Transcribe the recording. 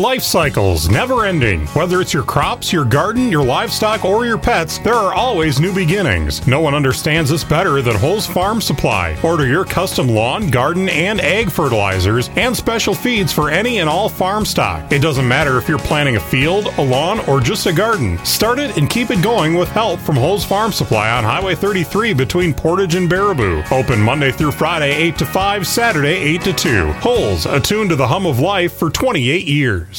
life cycles, never ending. Whether it's your crops, your garden, your livestock, or your pets, there are always new beginnings. No one understands this better than Holes Farm Supply. Order your custom lawn, garden, and egg fertilizers and special feeds for any and all farm stock. It doesn't matter if you're planting a field, a lawn, or just a garden. Start it and keep it going with help from Holes Farm Supply on Highway 33 between Portage and Baraboo. Open Monday through Friday 8 to 5, Saturday 8 to 2. Holes, attuned to the hum of life for 28 years.